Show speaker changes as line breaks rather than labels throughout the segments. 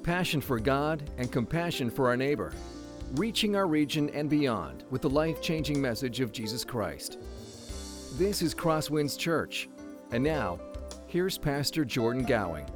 passion for God and compassion for our neighbor, reaching our region and beyond with the life-changing message of Jesus Christ. This is Crosswinds Church, and now, here's Pastor Jordan Gowing.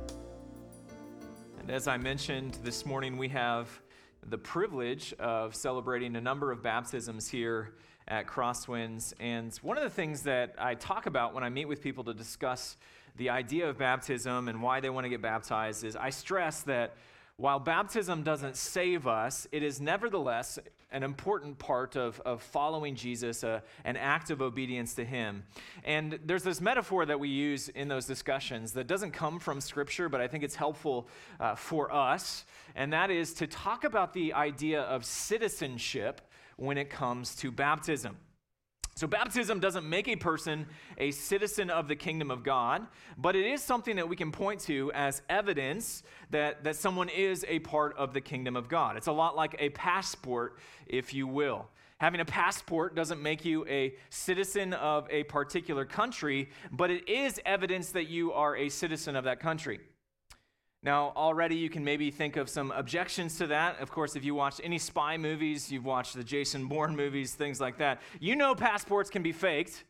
And as I mentioned this morning, we have the privilege of celebrating a number of baptisms here at Crosswinds. And one of the things that I talk about when I meet with people to discuss the idea of baptism and why they want to get baptized is I stress that while baptism doesn't save us, it is nevertheless an important part of following Jesus, an act of obedience to him. And there's this metaphor that we use in those discussions that doesn't come from Scripture, but I think it's helpful for us, and that is to talk about the idea of citizenship when it comes to baptism. So baptism doesn't make a person a citizen of the kingdom of God, but it is something that we can point to as evidence that someone is a part of the kingdom of God. It's a lot like a passport, if you will. Having a passport doesn't make you a citizen of a particular country, but it is evidence that you are a citizen of that country. Now, already you can maybe think of some objections to that. Of course, if you watch any spy movies, you've watched the Jason Bourne movies, things like that, you know passports can be faked.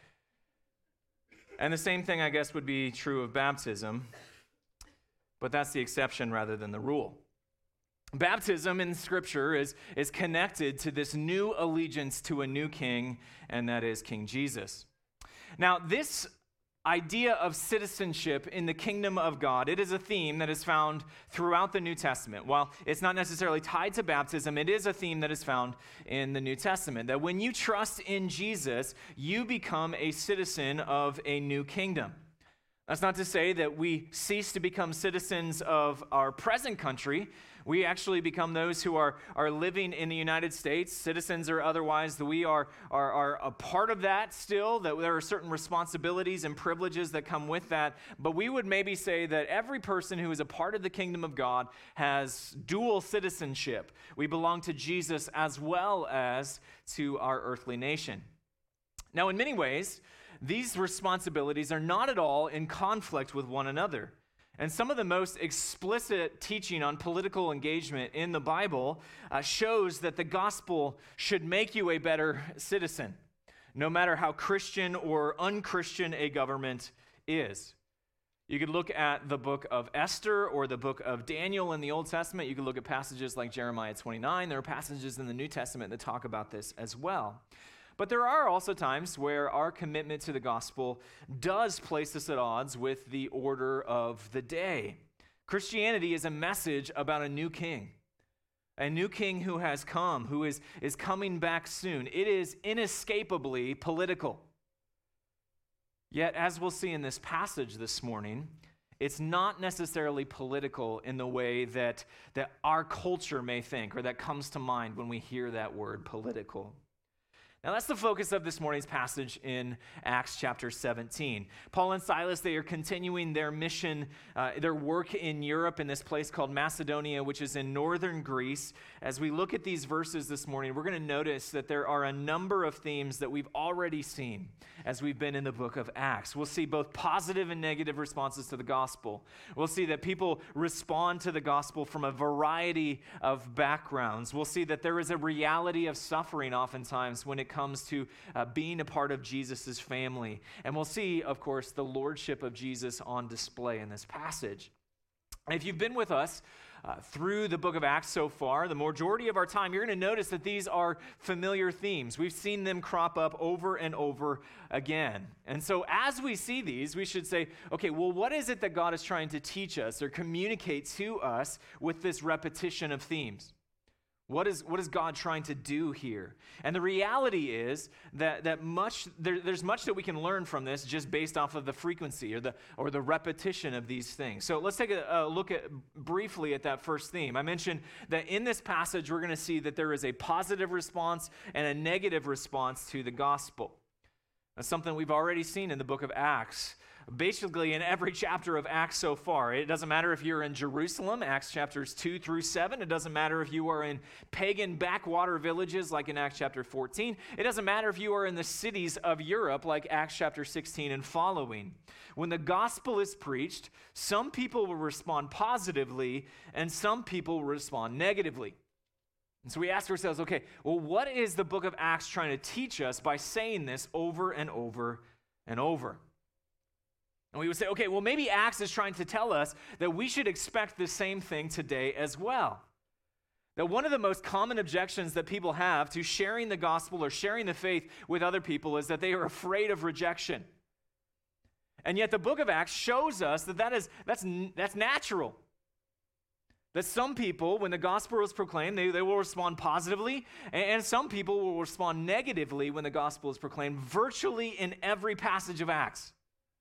And the same thing, I guess, would be true of baptism, but that's the exception rather than the rule. Baptism in Scripture is connected to this new allegiance to a new king, and that is King Jesus. Now, this idea of citizenship in the kingdom of God, it is a theme that is found throughout the New Testament. While it's not necessarily tied to baptism, it is a theme that is found in the New Testament. That when you trust in Jesus, you become a citizen of a new kingdom. That's not to say that we cease to become citizens of our present country. We actually become those who are living in the United States, citizens or otherwise, that we are a part of that still, that there are certain responsibilities and privileges that come with that. But we would maybe say that every person who is a part of the kingdom of God has dual citizenship. We belong to Jesus as well as to our earthly nation. Now, in many ways, these responsibilities are not at all in conflict with one another. And some of the most explicit teaching on political engagement in the Bible shows that the gospel should make you a better citizen, no matter how Christian or unchristian a government is. You could look at the book of Esther or the book of Daniel in the Old Testament. You could look at passages like Jeremiah 29. There are passages in the New Testament that talk about this as well. But there are also times where our commitment to the gospel does place us at odds with the order of the day. Christianity is a message about a new king who has come, who is coming back soon. It is inescapably political. Yet, as we'll see in this passage this morning, it's not necessarily political in the way that our culture may think or that comes to mind when we hear that word political. Now, that's the focus of this morning's passage in Acts chapter 17. Paul and Silas, they are continuing their mission, their work in Europe in this place called Macedonia, which is in northern Greece. As we look at these verses this morning, we're going to notice that there are a number of themes that we've already seen as we've been in the book of Acts. We'll see both positive and negative responses to the gospel. We'll see that people respond to the gospel from a variety of backgrounds. We'll see that there is a reality of suffering oftentimes when it comes to being a part of Jesus' family. And we'll see, of course, the lordship of Jesus on display in this passage. And if you've been with us through the book of Acts so far, the majority of our time, you're going to notice that these are familiar themes. We've seen them crop up over and over again. And so as we see these, we should say, okay, well, what is it that God is trying to teach us or communicate to us with this repetition of themes? What is God trying to do here? And the reality is that there's much that we can learn from this just based off of the frequency or the repetition of these things. So let's take a look briefly at that first theme. I mentioned that in this passage we're going to see that there is a positive response and a negative response to the gospel. That's something we've already seen in the book of Acts. basically in every chapter of Acts so far. It doesn't matter if you're in Jerusalem, Acts chapters 2 through 7. It doesn't matter if you are in pagan backwater villages like in Acts chapter 14. It doesn't matter if you are in the cities of Europe like Acts chapter 16 and following. When the gospel is preached, some people will respond positively and some people will respond negatively. And so we ask ourselves, okay, well, what is the book of Acts trying to teach us by saying this over and over and over? And we would say, okay, well, maybe Acts is trying to tell us that we should expect the same thing today as well. That one of the most common objections that people have to sharing the gospel or sharing the faith with other people is that they are afraid of rejection. And yet the book of Acts shows us that that's natural. That some people, when the gospel is proclaimed, they will respond positively, and some people will respond negatively when the gospel is proclaimed, virtually in every passage of Acts.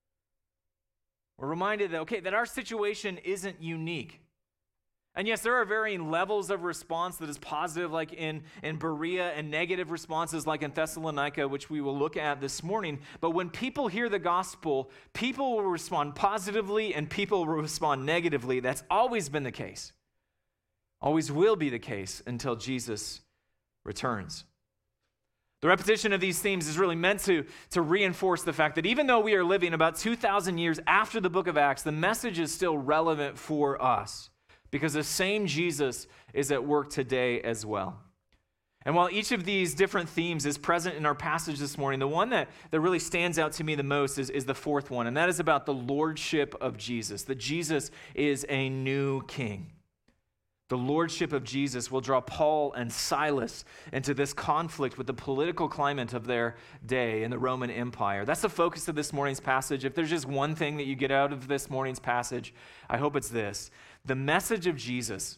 We're reminded that our situation isn't unique. And yes, there are varying levels of response that is positive, like in Berea, and negative responses like in Thessalonica, which we will look at this morning. But when people hear the gospel, people will respond positively and people will respond negatively. That's always been the case. Always will be the case until Jesus returns. The repetition of these themes is really meant to reinforce the fact that even though we are living about 2,000 years after the book of Acts, the message is still relevant for us because the same Jesus is at work today as well. And while each of these different themes is present in our passage this morning, the one that really stands out to me the most is the fourth one, and that is about the lordship of Jesus, that Jesus is a new king. The lordship of Jesus will draw Paul and Silas into this conflict with the political climate of their day in the Roman Empire. That's the focus of this morning's passage. If there's just one thing that you get out of this morning's passage, I hope it's this. The message of Jesus,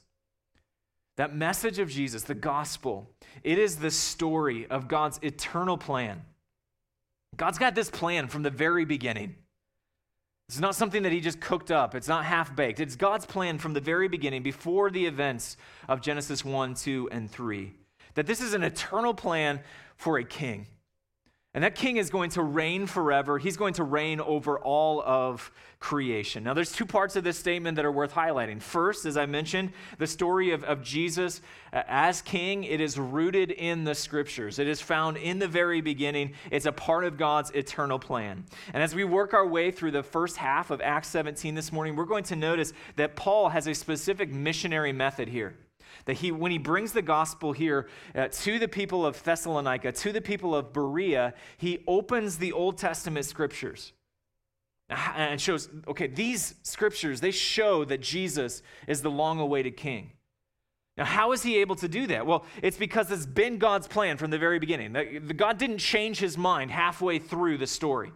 that message of Jesus, the gospel, it is the story of God's eternal plan. God's got this plan from the very beginning. It's not something that he just cooked up. It's not half-baked. It's God's plan from the very beginning, before the events of Genesis 1, 2, and 3. That this is an eternal plan for a king. And that king is going to reign forever. He's going to reign over all of creation. Now, there's two parts of this statement that are worth highlighting. First, as I mentioned, the story of Jesus as king, it is rooted in the scriptures. It is found in the very beginning. It's a part of God's eternal plan. And as we work our way through the first half of Acts 17 this morning, we're going to notice that Paul has a specific missionary method here. That when he brings the gospel here to the people of Thessalonica, to the people of Berea, he opens the Old Testament scriptures and shows, okay, these scriptures, they show that Jesus is the long-awaited king. Now, how is he able to do that? Well, it's because it's been God's plan from the very beginning. God didn't change his mind halfway through the story.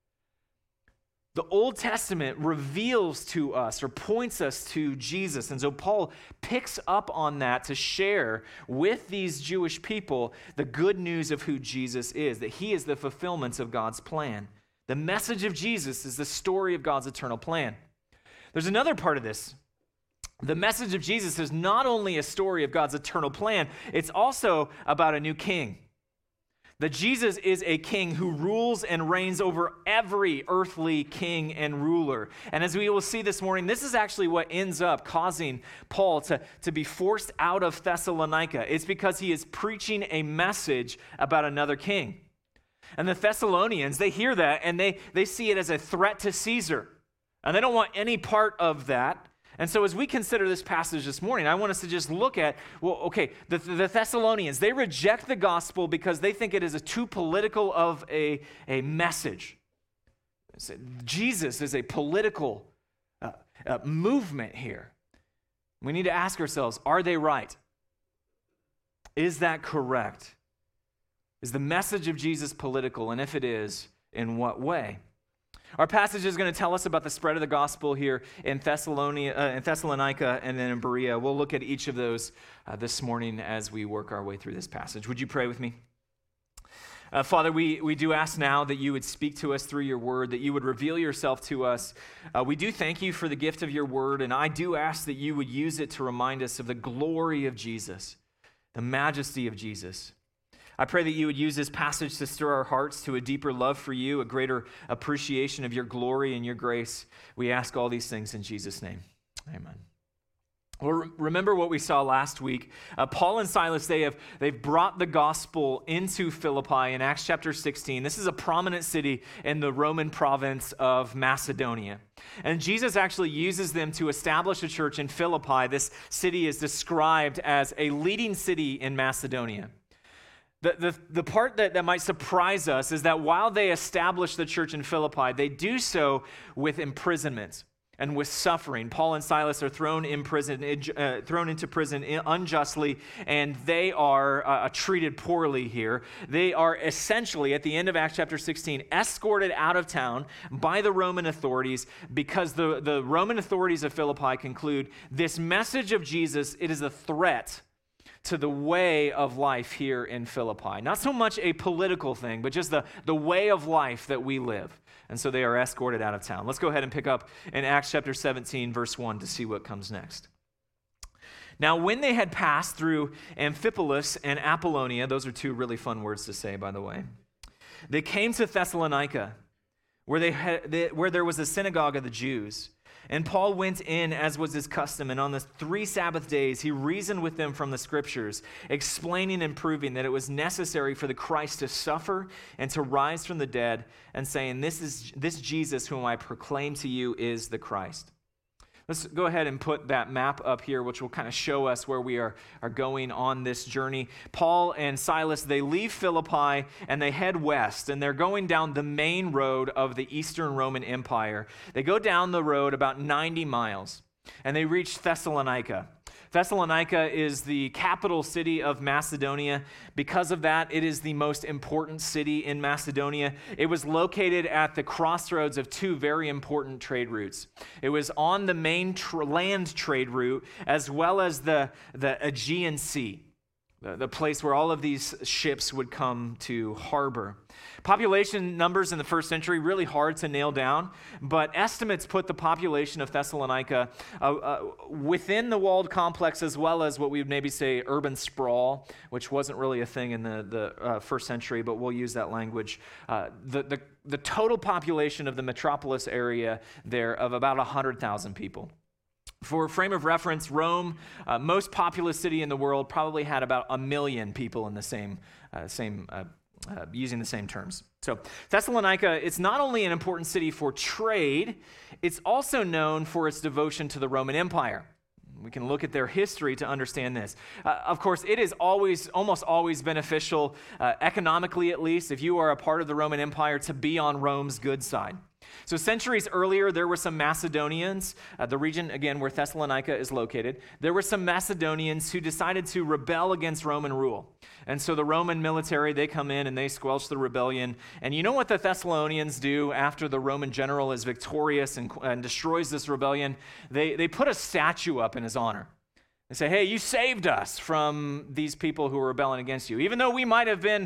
The Old Testament reveals to us or points us to Jesus. And so Paul picks up on that to share with these Jewish people the good news of who Jesus is, that he is the fulfillment of God's plan. The message of Jesus is the story of God's eternal plan. There's another part of this. The message of Jesus is not only a story of God's eternal plan, it's also about a new king. That Jesus is a king who rules and reigns over every earthly king and ruler. And as we will see this morning, this is actually what ends up causing Paul to be forced out of Thessalonica. It's because he is preaching a message about another king. And the Thessalonians, they hear that and they see it as a threat to Caesar. And they don't want any part of that. And so as we consider this passage this morning, I want us to just look at, well, okay, the Thessalonians, they reject the gospel because they think it is too political of a message. Jesus is a political movement here. We need to ask ourselves, are they right? Is that correct? Is the message of Jesus political? And if it is, in what way? Our passage is going to tell us about the spread of the gospel here in Thessalonica and then in Berea. We'll look at each of those this morning as we work our way through this passage. Would you pray with me? Father, we do ask now that you would speak to us through your word, that you would reveal yourself to us. We do thank you for the gift of your word, and I do ask that you would use it to remind us of the glory of Jesus, the majesty of Jesus. I pray that you would use this passage to stir our hearts to a deeper love for you, a greater appreciation of your glory and your grace. We ask all these things in Jesus' name. Amen. Well, remember what we saw last week. Paul and Silas, they've brought the gospel into Philippi in Acts chapter 16. This is a prominent city in the Roman province of Macedonia. And Jesus actually uses them to establish a church in Philippi. This city is described as a leading city in Macedonia. The part that might surprise us is that while they establish the church in Philippi, they do so with imprisonment and with suffering. Paul and Silas are thrown into prison unjustly, and they are treated poorly here. They are essentially, at the end of Acts chapter 16, escorted out of town by the Roman authorities because the Roman authorities of Philippi conclude this message of Jesus, it is a threat to the way of life here in Philippi. Not so much a political thing, but just the way of life that we live. And so they are escorted out of town. Let's go ahead and pick up in Acts chapter 17, verse 1 to see what comes next. Now, when they had passed through Amphipolis and Apollonia, those are two really fun words to say, by the way, they came to Thessalonica, where there was a synagogue of the Jews. And Paul went in as was his custom, and on the 3 Sabbath days he reasoned with them from the Scriptures, explaining and proving that it was necessary for the Christ to suffer and to rise from the dead, and saying, this Jesus whom I proclaim to you is the Christ. Let's go ahead and put that map up here, which will kind of show us where we are going on this journey. Paul and Silas, they leave Philippi and they head west, and they're going down the main road of the Eastern Roman Empire. They go down the road about 90 miles, and they reach Thessalonica. Thessalonica is the capital city of Macedonia. Because of that, it is the most important city in Macedonia. It was located at the crossroads of 2 very important trade routes. It was on the main land trade route, as well as the Aegean Sea, the place where all of these ships would come to harbor. Population numbers in the first century, really hard to nail down, but estimates put the population of Thessalonica within the walled complex, as well as what we would maybe say urban sprawl, which wasn't really a thing in the first century, but we'll use that language. The total population of the metropolis area there of about 100,000 people. For a frame of reference, Rome, most populous city in the world, probably had about 1 million people in the same using the same terms. So Thessalonica, it's not only an important city for trade, it's also known for its devotion to the Roman Empire. We can look at their history to understand this. Of course, it is almost always beneficial, economically at least, if you are a part of the Roman Empire, to be on Rome's good side. So centuries earlier, there were some Macedonians, the region, again, where Thessalonica is located. There were some Macedonians who decided to rebel against Roman rule. And so the Roman military, they come in and they squelch the rebellion. And you know what the Thessalonians do after the Roman general is victorious and destroys this rebellion? They put a statue up in his honor. They say, hey, you saved us from these people who were rebelling against you. Even though we might have been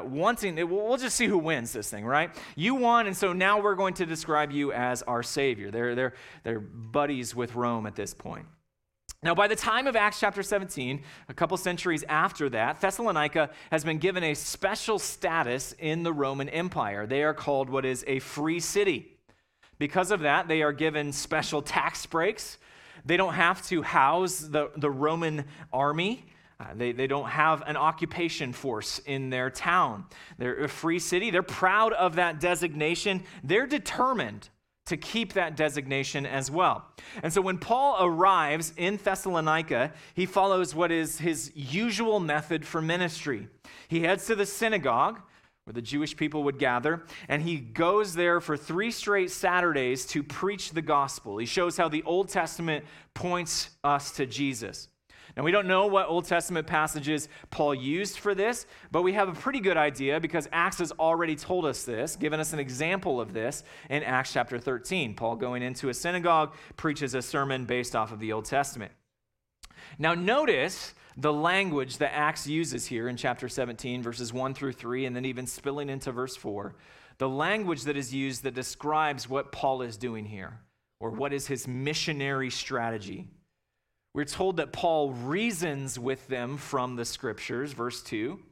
we'll just see who wins this thing, right? You won, and so now we're going to describe you as our Savior. They're buddies with Rome at this point. Now, by the time of Acts chapter 17, a couple centuries after that, Thessalonica has been given a special status in the Roman Empire. They are called what is a free city. Because of that, they are given special tax breaks. They don't have to house the Roman army. They don't have an occupation force in their town. They're a free city. They're proud of that designation. They're determined to keep that designation as well. And so when Paul arrives in Thessalonica, he follows what is his usual method for ministry. He heads to the synagogue, where the Jewish people would gather, and he goes there for 3 straight Saturdays to preach the gospel. He shows how the Old Testament points us to Jesus. Now, we don't know what Old Testament passages Paul used for this, but we have a pretty good idea because Acts has already told us this, given us an example of this in Acts chapter 13. Paul, going into a synagogue, preaches a sermon based off of the Old Testament. Now, notice the language that Acts uses here in chapter 17, verses 1 through 3, and then even spilling into verse 4, the language that is used that describes what Paul is doing here, or what is his missionary strategy. We're told that Paul reasons with them from the Scriptures, verse 2.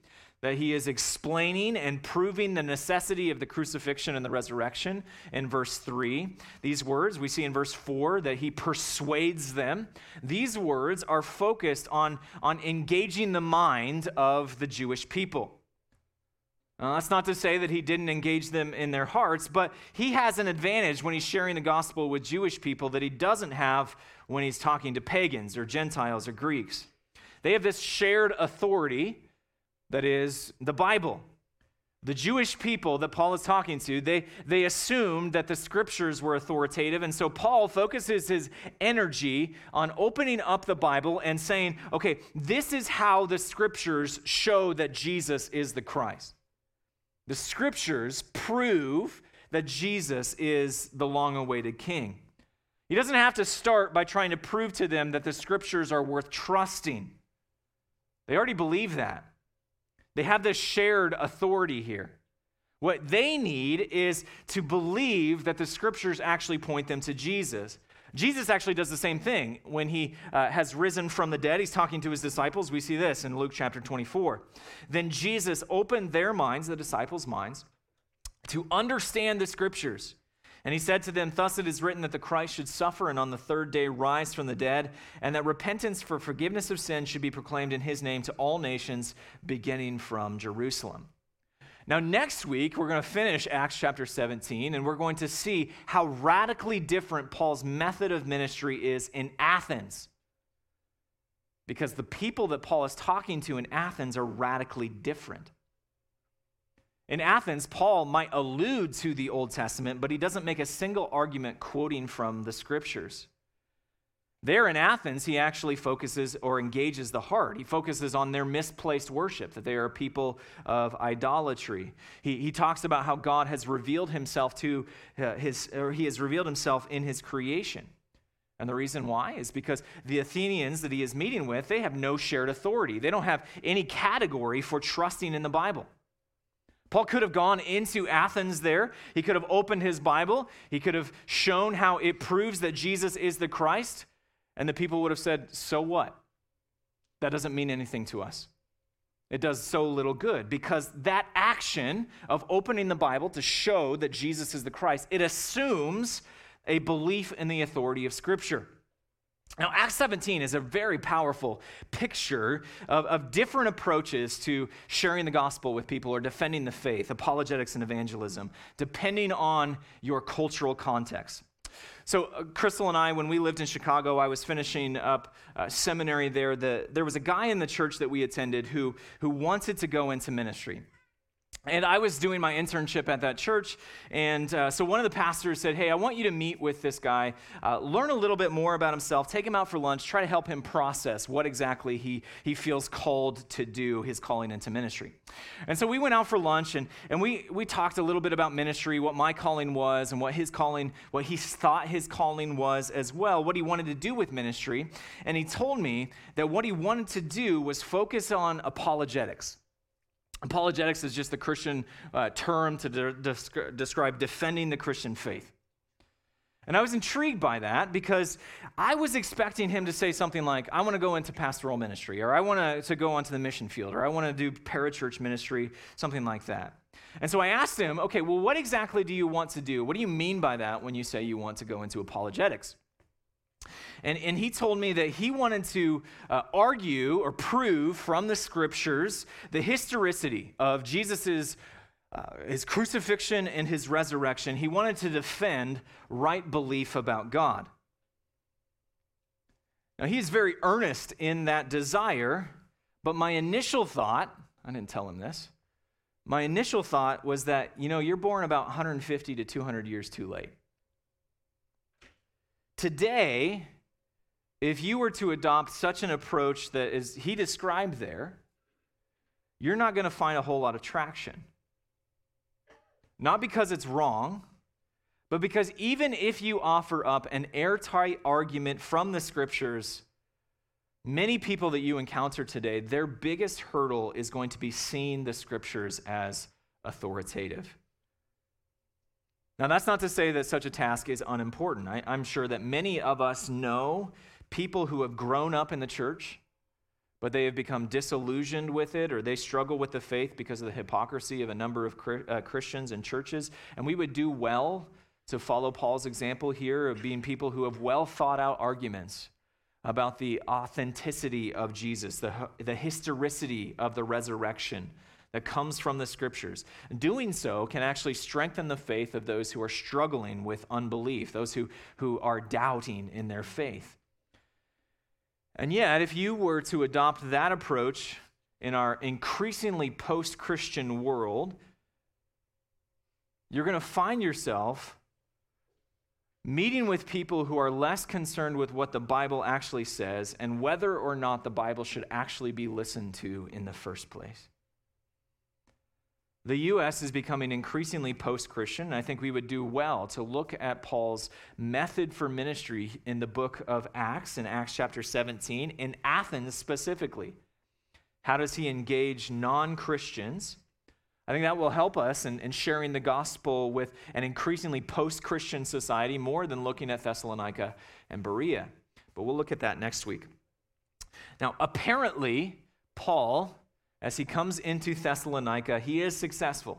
that he is explaining and proving the necessity of the crucifixion and the resurrection in verse 3. These words we see in verse 4 that he persuades them. These words are focused on engaging the mind of the Jewish people. That's not to say that he didn't engage them in their hearts, but he has an advantage when he's sharing the gospel with Jewish people that he doesn't have when he's talking to pagans or Gentiles or Greeks. They have this shared authority that is the Bible. The Jewish people that Paul is talking to, they assumed that the scriptures were authoritative, and so Paul focuses his energy on opening up the Bible and saying, okay, this is how the scriptures show that Jesus is the Christ. The scriptures prove that Jesus is the long-awaited king. He doesn't have to start by trying to prove to them that the scriptures are worth trusting. They already believe that. They have this shared authority here. What they need is to believe that the scriptures actually point them to Jesus. Jesus actually does the same thing. When he has risen from the dead, he's talking to his disciples. We see this in Luke chapter 24. Then Jesus opened their minds, the disciples' minds, to understand the scriptures. And he said to them, thus it is written that the Christ should suffer and on the third day rise from the dead, and that repentance for forgiveness of sin should be proclaimed in his name to all nations, beginning from Jerusalem. Now, next week, we're going to finish Acts chapter 17, and we're going to see how radically different Paul's method of ministry is in Athens. Because the people that Paul is talking to in Athens are radically different. In Athens, Paul might allude to the Old Testament, but he doesn't make a single argument quoting from the scriptures. There in Athens, he actually focuses or engages the heart. He focuses on their misplaced worship, that they are a people of idolatry. He talks about how God has revealed himself he has revealed himself in his creation. And the reason why is because the Athenians that he is meeting with, they have no shared authority. They don't have any category for trusting in the Bible. Paul could have gone into Athens there. He could have opened his Bible. He could have shown how it proves that Jesus is the Christ. And the people would have said, so what? That doesn't mean anything to us. It does so little good, because that action of opening the Bible to show that Jesus is the Christ, it assumes a belief in the authority of Scripture. Now, Acts 17 is a very powerful picture of different approaches to sharing the gospel with people or defending the faith, apologetics and evangelism, depending on your cultural context. So Crystal and I, when we lived in Chicago, I was finishing up seminary there. There was a guy in the church that we attended who wanted to go into ministry. And I was doing my internship at that church, and so one of the pastors said, hey, I want you to meet with this guy, learn a little bit more about himself, take him out for lunch, try to help him process what exactly he feels called to do, his calling into ministry. And so we went out for lunch, and we talked a little bit about ministry, what my calling was, and what he thought his calling was as well, what he wanted to do with ministry. And he told me that what he wanted to do was focus on apologetics. Apologetics is just the Christian term to describe defending the Christian faith. And I was intrigued by that because I was expecting him to say something like, I want to go into pastoral ministry, or I want to go onto the mission field, or I want to do parachurch ministry, something like that. And so I asked him, okay, well, what exactly do you want to do? What do you mean by that when you say you want to go into apologetics? And he told me that he wanted to argue or prove from the scriptures the historicity of Jesus' his crucifixion and his resurrection. He wanted to defend right belief about God. Now, he's very earnest in that desire, but my initial thought, I didn't tell him this, my initial thought was that, you're born about 150 to 200 years too late. Today, if you were to adopt such an approach that is he described there, you're not going to find a whole lot of traction. Not because it's wrong, but because even if you offer up an airtight argument from the scriptures, many people that you encounter today, their biggest hurdle is going to be seeing the scriptures as authoritative. Now, that's not to say that such a task is unimportant. I'm sure that many of us know people who have grown up in the church, but they have become disillusioned with it, or they struggle with the faith because of the hypocrisy of a number of Christians and churches. And we would do well to follow Paul's example here of being people who have well thought out arguments about the authenticity of Jesus, the historicity of the resurrection that comes from the scriptures. Doing so can actually strengthen the faith of those who are struggling with unbelief, those who are doubting in their faith. And yet, if you were to adopt that approach in our increasingly post-Christian world, you're going to find yourself meeting with people who are less concerned with what the Bible actually says and whether or not the Bible should actually be listened to in the first place. The U.S. is becoming increasingly post-Christian, and I think we would do well to look at Paul's method for ministry in the book of Acts, in Acts chapter 17, in Athens specifically. How does he engage non-Christians? I think that will help us in sharing the gospel with an increasingly post-Christian society more than looking at Thessalonica and Berea. But we'll look at that next week. Now, apparently, Paul, as he comes into Thessalonica, he is successful.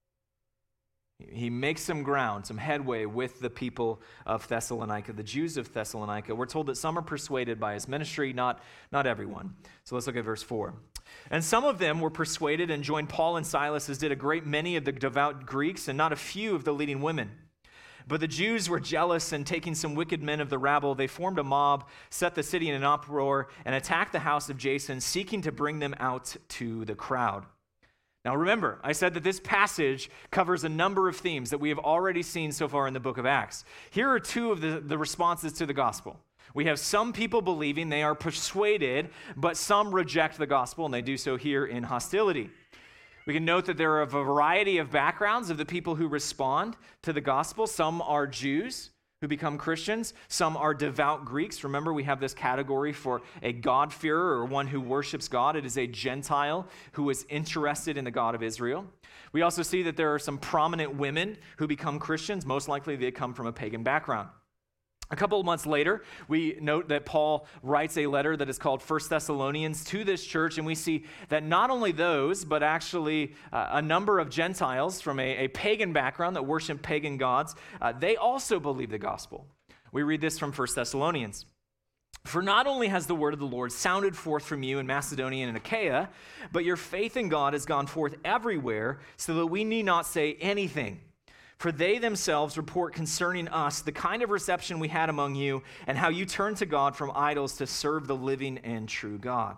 He makes some ground, some headway with the people of Thessalonica, the Jews of Thessalonica. We're told that some are persuaded by his ministry, not everyone. So let's look at verse 4. And some of them were persuaded and joined Paul and Silas, as did a great many of the devout Greeks, and not a few of the leading women. But the Jews were jealous, and taking some wicked men of the rabble, they formed a mob, set the city in an uproar, and attacked the house of Jason, seeking to bring them out to the crowd. Now remember, I said that this passage covers a number of themes that we have already seen so far in the book of Acts. Here are two of the responses to the gospel. We have some people believing, they are persuaded, but some reject the gospel, and they do so here in hostility. We can note that there are a variety of backgrounds of the people who respond to the gospel. Some are Jews who become Christians. Some are devout Greeks. Remember, we have this category for a God-fearer or one who worships God. It is a Gentile who is interested in the God of Israel. We also see that there are some prominent women who become Christians. Most likely they come from a pagan background. A couple of months later, we note that Paul writes a letter that is called 1 Thessalonians to this church, and we see that not only those, but actually a number of Gentiles from a pagan background that worship pagan gods, they also believe the gospel. We read this from 1 Thessalonians. For not only has the word of the Lord sounded forth from you in Macedonia and Achaia, but your faith in God has gone forth everywhere, so that we need not say anything. For they themselves report concerning us the kind of reception we had among you and how you turned to God from idols to serve the living and true God.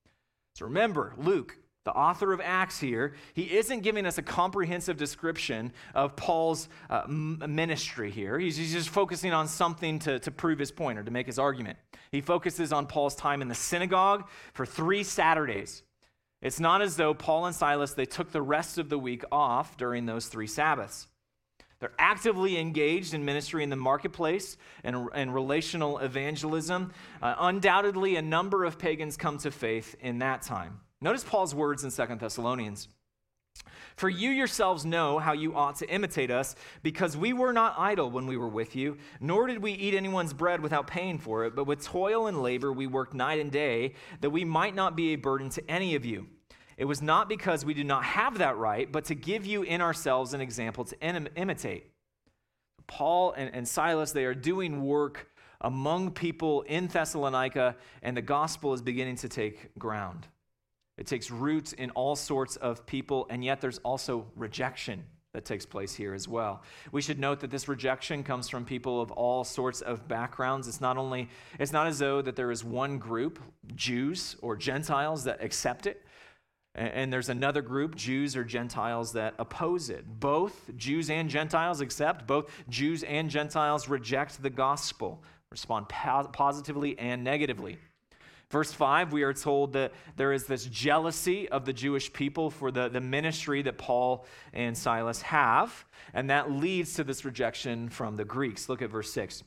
So remember, Luke, the author of Acts here, he isn't giving us a comprehensive description of Paul's ministry here. He's just focusing on something to prove his point or to make his argument. He focuses on Paul's time in the synagogue for 3 Saturdays. It's not as though Paul and Silas, they took the rest of the week off during those 3 Sabbaths. They're actively engaged in ministry in the marketplace and relational evangelism. Undoubtedly, a number of pagans come to faith in that time. Notice Paul's words in 2 Thessalonians. For you yourselves know how you ought to imitate us, because we were not idle when we were with you, nor did we eat anyone's bread without paying for it, but with toil and labor we worked night and day, that we might not be a burden to any of you. It was not because we did not have that right, but to give you in ourselves an example to imitate. Paul and Silas, they are doing work among people in Thessalonica, and the gospel is beginning to take ground. It takes root in all sorts of people, and yet there's also rejection that takes place here as well. We should note that this rejection comes from people of all sorts of backgrounds. It's not as though that there is one group, Jews or Gentiles, that accept it. And there's another group, Jews or Gentiles, that oppose it. Both Jews and Gentiles accept. Both Jews and Gentiles reject the gospel, respond positively and negatively. Verse 5, we are told that there is this jealousy of the Jewish people for the ministry that Paul and Silas have, and that leads to this rejection from the Greeks. Look at verse 6.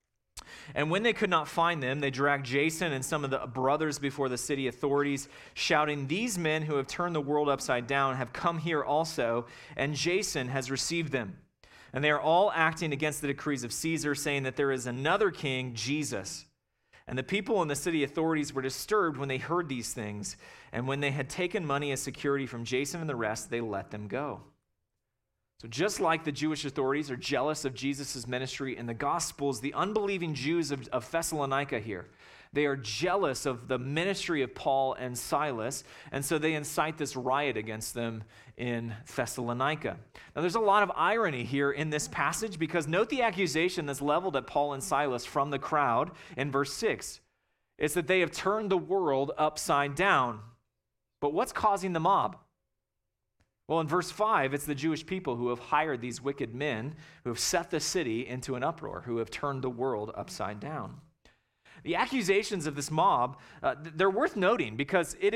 And when they could not find them, they dragged Jason and some of the brothers before the city authorities, shouting, "These men who have turned the world upside down have come here also, and Jason has received them. And they are all acting against the decrees of Caesar, saying that there is another king, Jesus. And the people and the city authorities were disturbed when they heard these things. And when they had taken money as security from Jason and the rest, they let them go. So just like the Jewish authorities are jealous of Jesus' ministry in the Gospels, the unbelieving Jews of Thessalonica here, they are jealous of the ministry of Paul and Silas, and so they incite this riot against them in Thessalonica. Now, there's a lot of irony here in this passage, because note the accusation that's leveled at Paul and Silas from the crowd in verse 6. It's that they have turned the world upside down. But what's causing the mob? Well, in verse 5, it's the Jewish people who have hired these wicked men who have set the city into an uproar, who have turned the world upside down. The accusations of this mob, they're worth noting, because it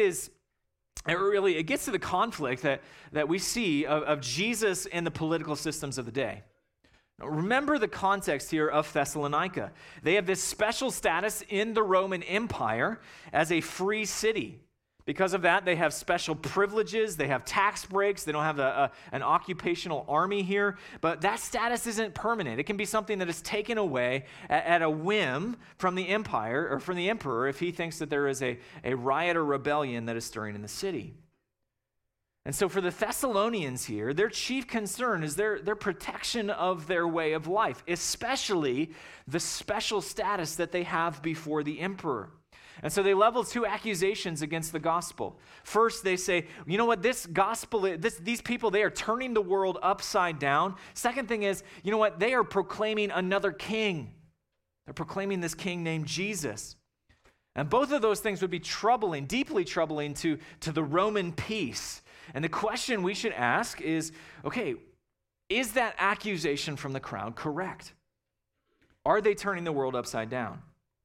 gets to the conflict that we see of Jesus and the political systems of the day. Now, remember the context here of Thessalonica. They have this special status in the Roman Empire as a free city. Because of that, they have special privileges, they have tax breaks, they don't have an occupational army here, but that status isn't permanent. It can be something that is taken away at a whim from the empire, or from the emperor, if he thinks that there is a riot or rebellion that is stirring in the city. And so for the Thessalonians here, their chief concern is their protection of their way of life, especially the special status that they have before the emperor. And so they level two accusations against the gospel. First, they say, you know what, this gospel, these people, they are turning the world upside down. Second thing is, you know what, they are proclaiming another king. They're proclaiming this king named Jesus. And both of those things would be troubling, deeply troubling to the Roman peace. And the question we should ask is, okay, is that accusation from the crowd correct? Are they turning the world upside down?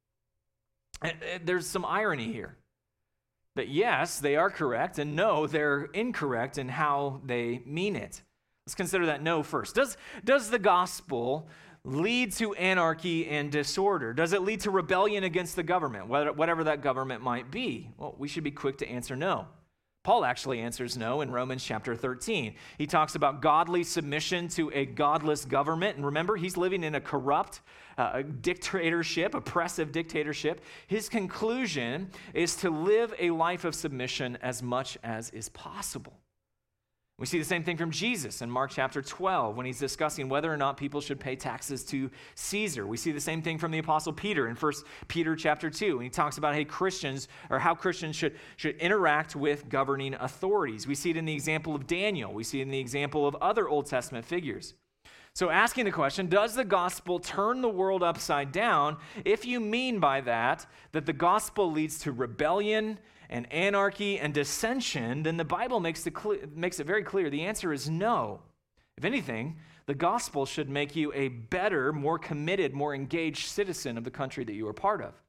There's some irony here. That yes, they are correct, and no, they're incorrect in how they mean it. Let's consider that no first. Does the gospel lead to anarchy and disorder? Does it lead to rebellion against the government, whatever that government might be? Well, we should be quick to answer no. Paul actually answers no in Romans chapter 13. He talks about godly submission to a godless government. And remember, he's living in a corrupt dictatorship, oppressive dictatorship. His conclusion is to live a life of submission as much as is possible. We see the same thing from Jesus in Mark chapter 12 when he's discussing whether or not people should pay taxes to Caesar. We see the same thing from the Apostle Peter in 1 Peter chapter 2 when he talks about how Christians should interact with governing authorities. We see it in the example of Daniel. We see it in the example of other Old Testament figures. So asking the question, does the gospel turn the world upside down? If you mean by that the gospel leads to rebellion and anarchy and dissension, then the Bible makes it very clear. The answer is no. If anything, the gospel should make you a better, more committed, more engaged citizen of the country that you are part of.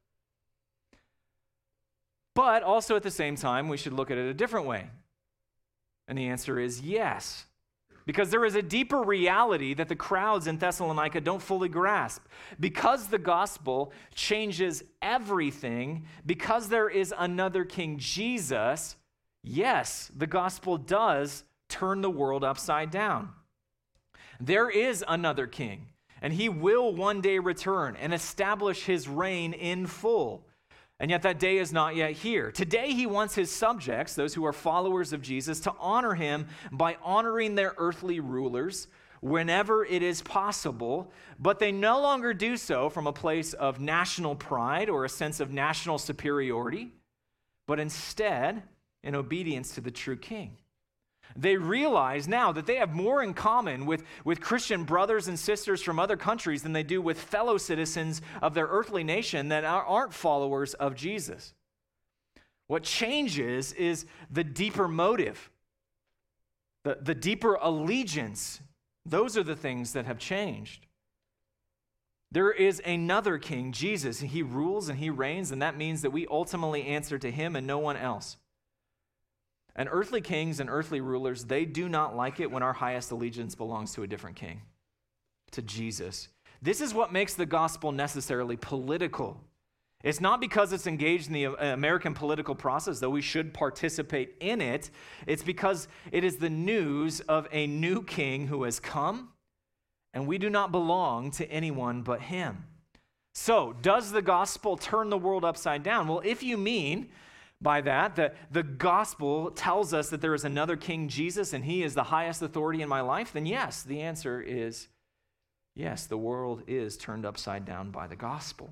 But also at the same time, we should look at it a different way. And the answer is yes. Because there is a deeper reality that the crowds in Thessalonica don't fully grasp. Because the gospel changes everything, because there is another King Jesus, yes, the gospel does turn the world upside down. There is another king, and he will one day return and establish his reign in full. And yet that day is not yet here. Today he wants his subjects, those who are followers of Jesus, to honor him by honoring their earthly rulers whenever it is possible, but they no longer do so from a place of national pride or a sense of national superiority, but instead in obedience to the true king. They realize now that they have more in common with Christian brothers and sisters from other countries than they do with fellow citizens of their earthly nation that aren't followers of Jesus. What changes is the deeper motive, the deeper allegiance. Those are the things that have changed. There is another king, Jesus. He rules and he reigns, and that means that we ultimately answer to him and no one else. And earthly kings and earthly rulers, they do not like it when our highest allegiance belongs to a different king, to Jesus. This is what makes the gospel necessarily political. It's not because it's engaged in the American political process, though we should participate in it. It's because it is the news of a new king who has come, and we do not belong to anyone but him. So, does the gospel turn the world upside down? Well, if you mean by that the gospel tells us that there is another King Jesus and he is the highest authority in my life, then yes, the answer is yes, the world is turned upside down by the gospel.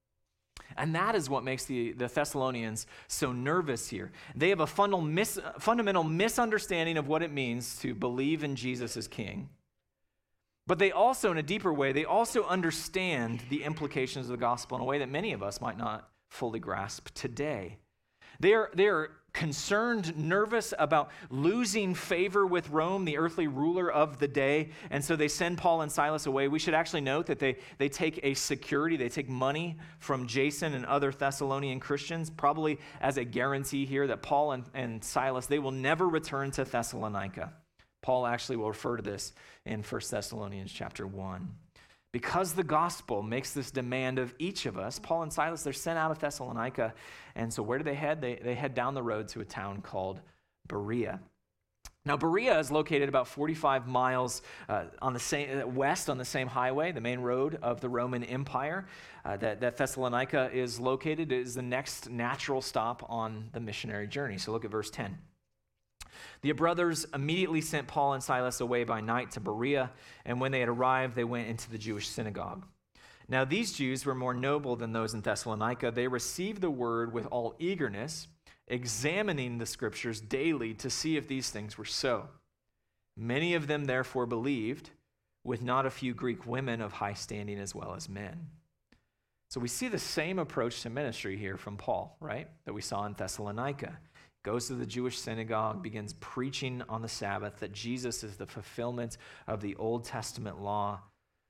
And that is what makes the Thessalonians so nervous here. They have a fundamental misunderstanding of what it means to believe in Jesus as King. But they also, in a deeper way, they also understand the implications of the gospel in a way that many of us might not fully grasp today. They are concerned, nervous about losing favor with Rome, the earthly ruler of the day, and so they send Paul and Silas away. We should actually note that they take a security, they take money from Jason and other Thessalonian Christians, probably as a guarantee here that Paul and Silas, they will never return to Thessalonica. Paul actually will refer to this in 1 Thessalonians chapter 1. Because the gospel makes this demand of each of us, Paul and Silas, they're sent out of Thessalonica. And so where do they head? They head down the road to a town called Berea. Now, Berea is located about 45 miles west on the same highway, the main road of the Roman Empire. That Thessalonica is located is the next natural stop on the missionary journey. So look at verse 10. The brothers immediately sent Paul and Silas away by night to Berea, and when they had arrived, they went into the Jewish synagogue. Now these Jews were more noble than those in Thessalonica. They received the word with all eagerness, examining the scriptures daily to see if these things were so. Many of them therefore believed, with not a few Greek women of high standing as well as men. So we see the same approach to ministry here from Paul, right, that we saw in Thessalonica. Goes to the Jewish synagogue, begins preaching on the Sabbath that Jesus is the fulfillment of the Old Testament law.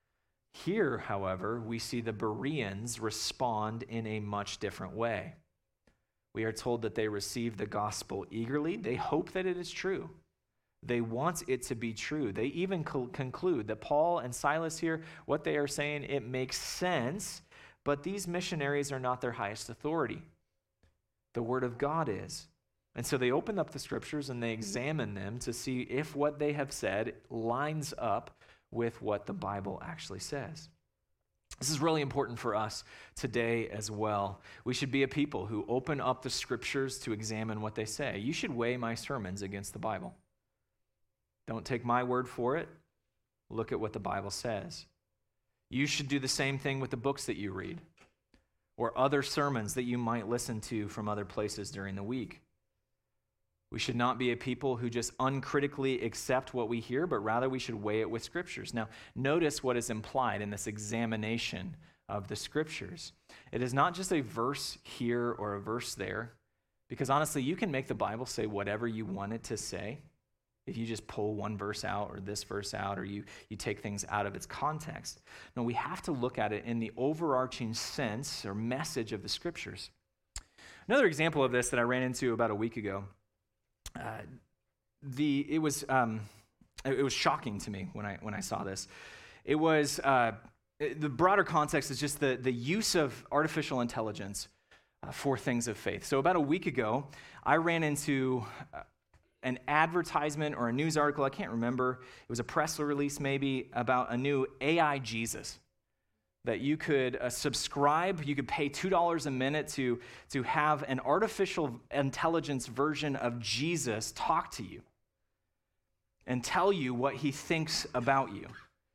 Here, however, we see the Bereans respond in a much different way. We are told that they receive the gospel eagerly. They hope that it is true. They want it to be true. They even conclude that Paul and Silas here, what they are saying, it makes sense, but these missionaries are not their highest authority. The word of God is. And so they open up the scriptures and they examine them to see if what they have said lines up with what the Bible actually says. This is really important for us today as well. We should be a people who open up the scriptures to examine what they say. You should weigh my sermons against the Bible. Don't take my word for it. Look at what the Bible says. You should do the same thing with the books that you read or other sermons that you might listen to from other places during the week. We should not be a people who just uncritically accept what we hear, but rather we should weigh it with scriptures. Now, notice what is implied in this examination of the scriptures. It is not just a verse here or a verse there, because honestly, you can make the Bible say whatever you want it to say if you just pull one verse out or this verse out or you take things out of its context. No, we have to look at it in the overarching sense or message of the scriptures. Another example of this that I ran into about a week ago, it was shocking to me when I saw this. It was the broader context is just the use of artificial intelligence for things of faith. So about a week ago, I ran into an advertisement or a news article, I can't remember. It was a press release maybe about a new AI Jesus that you could subscribe. You could pay $2 a minute to have an artificial intelligence version of Jesus talk to you and tell you what he thinks about you.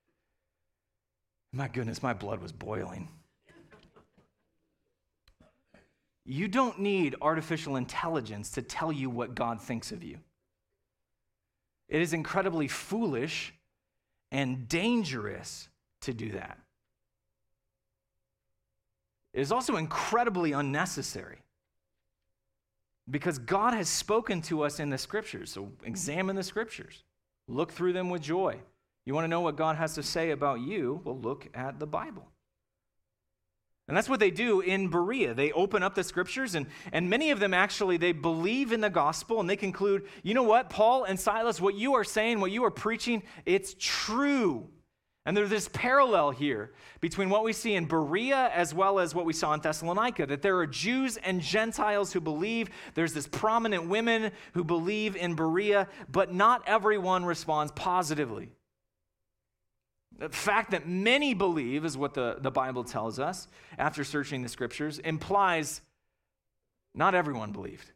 My goodness, my blood was boiling. You don't need artificial intelligence to tell you what God thinks of you. It is incredibly foolish and dangerous to do that. It is also incredibly unnecessary because God has spoken to us in the scriptures. So examine the scriptures. Look through them with joy. You want to know what God has to say about you? Well, look at the Bible. And that's what they do in Berea. They open up the scriptures, and many of them actually, they believe in the gospel, and they conclude, you know what, Paul and Silas, what you are saying, what you are preaching, it's true. And there's this parallel here between what we see in Berea as well as what we saw in Thessalonica, that there are Jews and Gentiles who believe. There's this prominent women who believe in Berea, but not everyone responds positively. The fact that many believe is what the Bible tells us after searching the scriptures implies not everyone believed.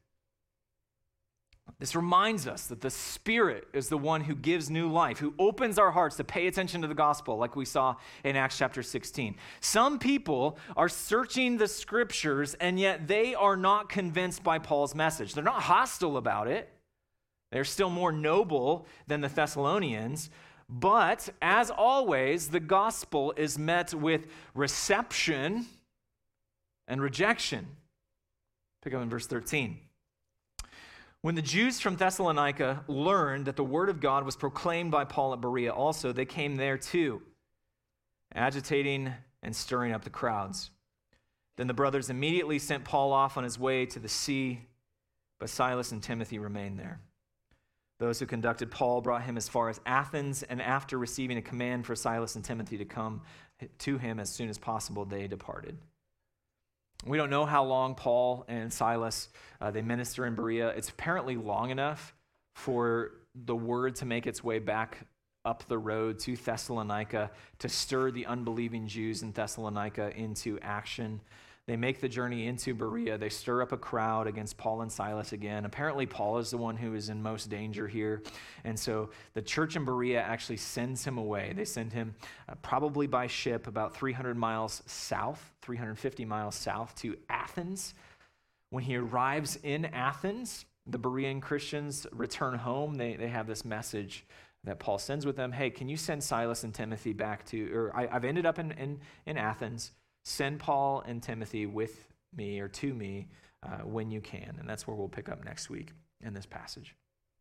This reminds us that the Spirit is the one who gives new life, who opens our hearts to pay attention to the gospel, like we saw in Acts chapter 16. Some people are searching the scriptures, and yet they are not convinced by Paul's message. They're not hostile about it. They're still more noble than the Thessalonians. But, as always, the gospel is met with reception and rejection. Pick up in verse 13. When the Jews from Thessalonica learned that the word of God was proclaimed by Paul at Berea also, they came there too, agitating and stirring up the crowds. Then the brothers immediately sent Paul off on his way to the sea, but Silas and Timothy remained there. Those who conducted Paul brought him as far as Athens, and after receiving a command for Silas and Timothy to come to him as soon as possible, they departed. We don't know how long Paul and Silas, they minister in Berea. It's apparently long enough for the word to make its way back up the road to Thessalonica to stir the unbelieving Jews in Thessalonica into action. They make the journey into Berea. They stir up a crowd against Paul and Silas again. Apparently, Paul is the one who is in most danger here. And so the church in Berea actually sends him away. They send him probably by ship about 300 miles south, 350 miles south to Athens. When he arrives in Athens, the Berean Christians return home. They have this message that Paul sends with them. Hey, can you send Silas and Timothy back to, or I've ended up in Athens. Send Paul and Timothy with me or to me when you can. And that's where we'll pick up next week in this passage.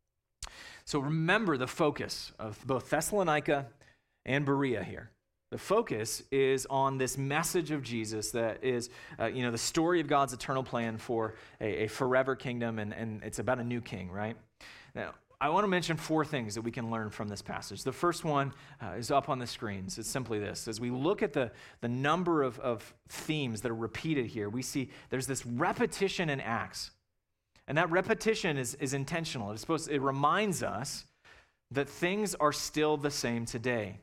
So remember the focus of both Thessalonica and Berea here. The focus is on this message of Jesus that is, the story of God's eternal plan for a forever kingdom, and it's about a new king, right? Now, I want to mention 4 things that we can learn from this passage. The first one is up on the screens. It's simply this. As we look at the number of themes that are repeated here, we see there's this repetition in Acts. And that repetition is intentional. It reminds us that things are still the same today.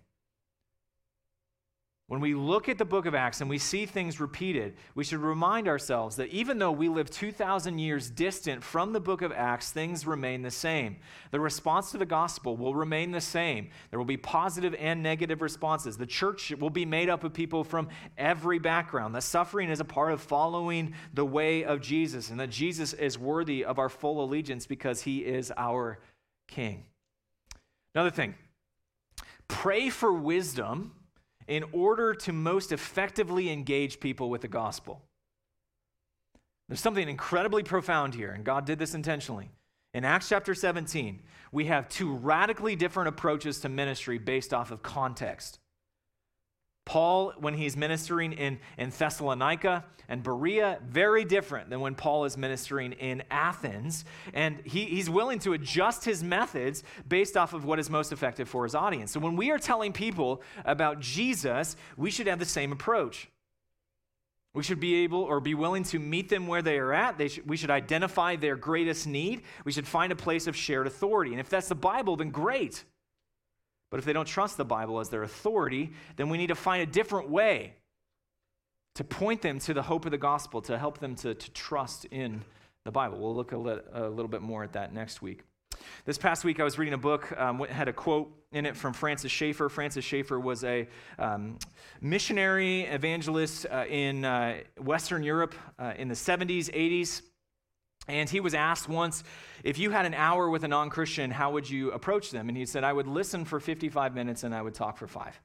When we look at the book of Acts and we see things repeated, we should remind ourselves that even though we live 2,000 years distant from the book of Acts, things remain the same. The response to the gospel will remain the same. There will be positive and negative responses. The church will be made up of people from every background. The suffering is a part of following the way of Jesus, and that Jesus is worthy of our full allegiance because he is our King. Another thing, pray for wisdom in order to most effectively engage people with the gospel. There's something incredibly profound here, and God did this intentionally. In Acts chapter 17, we have 2 radically different approaches to ministry based off of context. Paul, when he's ministering in Thessalonica and Berea, very different than when Paul is ministering in Athens. And he's willing to adjust his methods based off of what is most effective for his audience. So when we are telling people about Jesus, we should have the same approach. We should be able or be willing to meet them where they are at. We should identify their greatest need. We should find a place of shared authority. And if that's the Bible, then great. But if they don't trust the Bible as their authority, then we need to find a different way to point them to the hope of the gospel, to help them to trust in the Bible. We'll look a little bit more at that next week. This past week, I was reading a book, had a quote in it from Francis Schaeffer. Francis Schaeffer was a missionary evangelist in Western Europe in the 70s, 80s. And he was asked once, if you had an hour with a non-Christian, how would you approach them? And he said, I would listen for 55 minutes and I would talk for 5.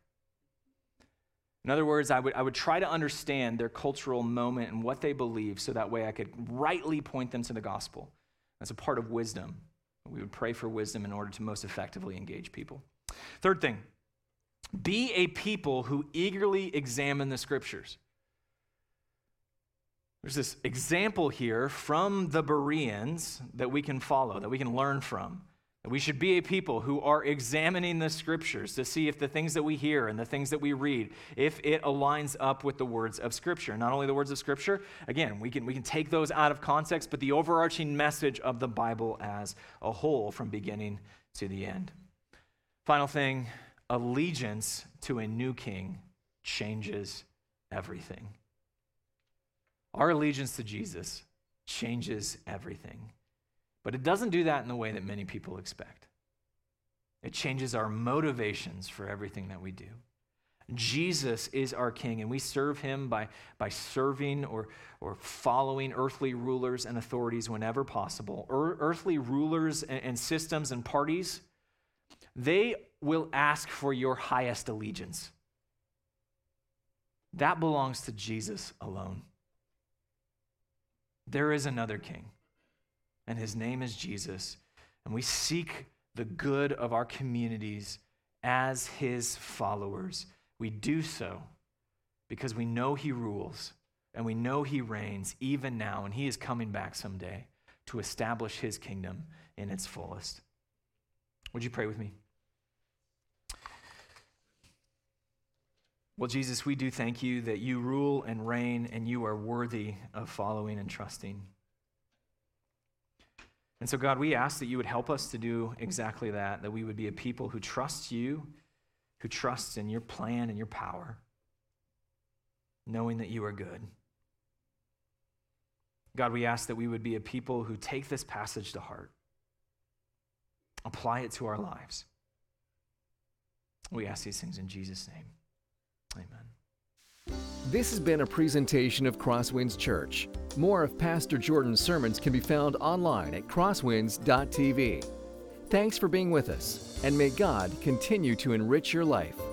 In other words, I would try to understand their cultural moment and what they believe so that way I could rightly point them to the gospel. That's a part of wisdom. We would pray for wisdom in order to most effectively engage people. Third thing, be a people who eagerly examine the scriptures. There's this example here from the Bereans that we can follow, that we can learn from. That we should be a people who are examining the scriptures to see if the things that we hear and the things that we read, if it aligns up with the words of Scripture. Not only the words of Scripture, again, we can take those out of context, but the overarching message of the Bible as a whole from beginning to the end. Final thing, allegiance to a new king changes everything. Our allegiance to Jesus changes everything. But it doesn't do that in the way that many people expect. It changes our motivations for everything that we do. Jesus is our king, and we serve him by serving or following earthly rulers and authorities whenever possible. Earthly rulers and systems and parties, they will ask for your highest allegiance. That belongs to Jesus alone. There is another king, and his name is Jesus, and we seek the good of our communities as his followers. We do so because we know he rules and we know he reigns even now, and he is coming back someday to establish his kingdom in its fullest. Would you pray with me? Well, Jesus, we do thank you that you rule and reign and you are worthy of following and trusting. And so, God, we ask that you would help us to do exactly that we would be a people who trust you, who trusts in your plan and your power, knowing that you are good. God, we ask that we would be a people who take this passage to heart, apply it to our lives. We ask these things in Jesus' name. Amen.
This has been a presentation of Crosswinds Church. More of Pastor Jordan's sermons can be found online at crosswinds.tv. Thanks for being with us, and may God continue to enrich your life.